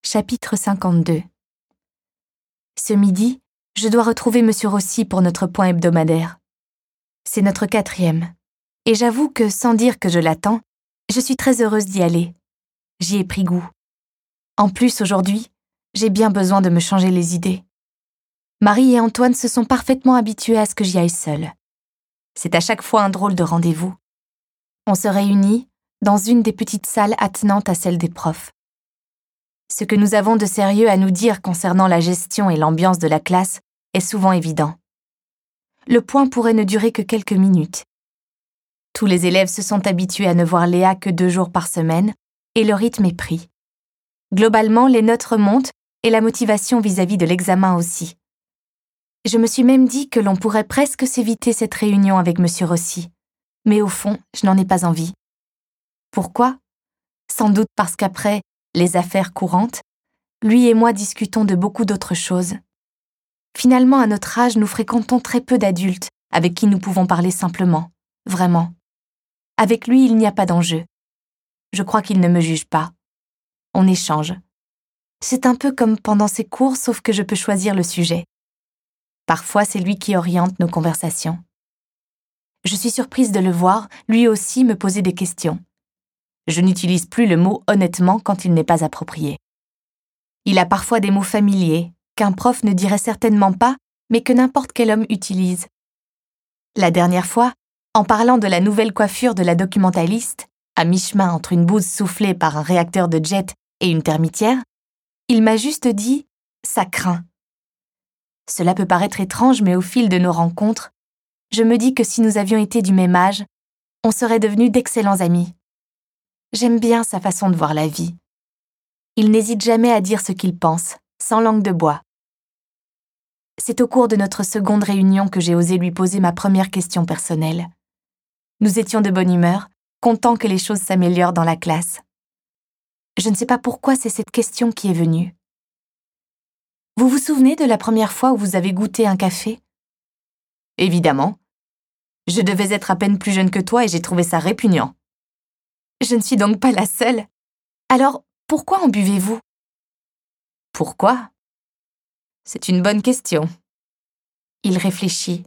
Chapitre 52. Ce midi, je dois retrouver M. Rossi pour notre point hebdomadaire. C'est notre 4e. Et j'avoue que, sans dire que je l'attends, je suis très heureuse d'y aller. J'y ai pris goût. En plus, aujourd'hui, j'ai bien besoin de me changer les idées. Marie et Antoine se sont parfaitement habitués à ce que j'y aille seule. C'est à chaque fois un drôle de rendez-vous. On se réunit dans une des petites salles attenantes à celle des profs. Ce que nous avons de sérieux à nous dire concernant la gestion et l'ambiance de la classe est souvent évident. Le point pourrait ne durer que quelques minutes. Tous les élèves se sont habitués à ne voir Léa que 2 jours par semaine et le rythme est pris. Globalement, les notes remontent et la motivation vis-à-vis de l'examen aussi. Je me suis même dit que l'on pourrait presque s'éviter cette réunion avec M. Rossi, mais au fond, je n'en ai pas envie. Pourquoi ? Sans doute parce qu'après les affaires courantes, lui et moi discutons de beaucoup d'autres choses. Finalement, à notre âge, nous fréquentons très peu d'adultes avec qui nous pouvons parler simplement, vraiment. Avec lui, il n'y a pas d'enjeu. Je crois qu'il ne me juge pas. On échange. C'est un peu comme pendant ses cours, sauf que je peux choisir le sujet. Parfois, c'est lui qui oriente nos conversations. Je suis surprise de le voir, lui aussi, me poser des questions. Je n'utilise plus le mot « honnêtement » quand il n'est pas approprié. Il a parfois des mots familiers, qu'un prof ne dirait certainement pas, mais que n'importe quel homme utilise. La dernière fois, en parlant de la nouvelle coiffure de la documentaliste, à mi-chemin entre une bouse soufflée par un réacteur de jet et une termitière, il m'a juste dit « ça craint ». Cela peut paraître étrange, mais au fil de nos rencontres, je me dis que si nous avions été du même âge, on serait devenus d'excellents amis. J'aime bien sa façon de voir la vie. Il n'hésite jamais à dire ce qu'il pense, sans langue de bois. C'est au cours de notre seconde réunion que j'ai osé lui poser ma première question personnelle. Nous étions de bonne humeur, contents que les choses s'améliorent dans la classe. Je ne sais pas pourquoi c'est cette question qui est venue. Vous vous souvenez de la première fois où vous avez goûté un café ? Évidemment. Je devais être à peine plus jeune que toi et j'ai trouvé ça répugnant. Je ne suis donc pas la seule. Alors, pourquoi en buvez-vous ? Pourquoi ? C'est une bonne question. Il réfléchit.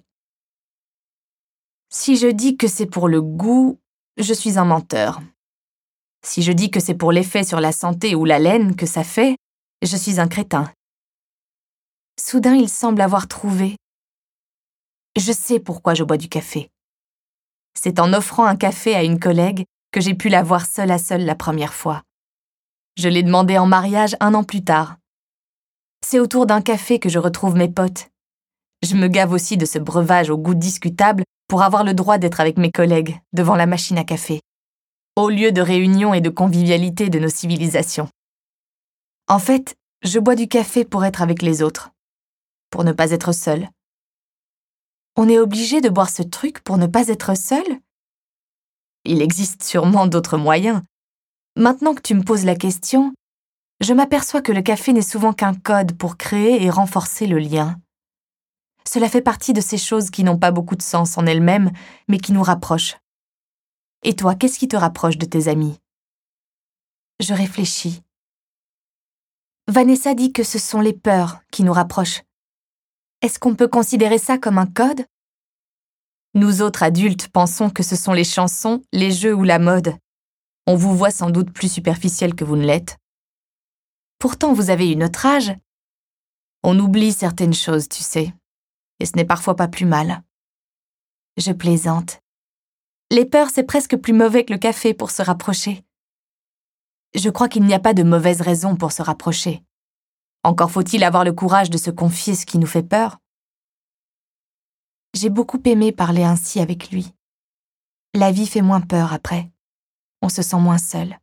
Si je dis que c'est pour le goût, je suis un menteur. Si je dis que c'est pour l'effet sur la santé ou l'haleine que ça fait, je suis un crétin. Soudain, il semble avoir trouvé. Je sais pourquoi je bois du café. C'est en offrant un café à une collègue que j'ai pu la voir seule à seule la première fois. Je l'ai demandé en mariage 1 an plus tard. C'est autour d'un café que je retrouve mes potes. Je me gave aussi de ce breuvage au goût discutable pour avoir le droit d'être avec mes collègues devant la machine à café, au lieu de réunion et de convivialité de nos civilisations. En fait, je bois du café pour être avec les autres, pour ne pas être seule. On est obligé de boire ce truc pour ne pas être seul ? Il existe sûrement d'autres moyens. Maintenant que tu me poses la question, je m'aperçois que le café n'est souvent qu'un code pour créer et renforcer le lien. Cela fait partie de ces choses qui n'ont pas beaucoup de sens en elles-mêmes, mais qui nous rapprochent. Et toi, qu'est-ce qui te rapproche de tes amis ? Je réfléchis. Vanessa dit que ce sont les peurs qui nous rapprochent. Est-ce qu'on peut considérer ça comme un code ? Nous autres adultes pensons que ce sont les chansons, les jeux ou la mode. On vous voit sans doute plus superficiel que vous ne l'êtes. Pourtant, vous avez eu notre âge. On oublie certaines choses, tu sais. Et ce n'est parfois pas plus mal. Je plaisante. Les peurs, c'est presque plus mauvais que le café pour se rapprocher. Je crois qu'il n'y a pas de mauvaise raison pour se rapprocher. Encore faut-il avoir le courage de se confier ce qui nous fait peur. J'ai beaucoup aimé parler ainsi avec lui. La vie fait moins peur après. On se sent moins seul.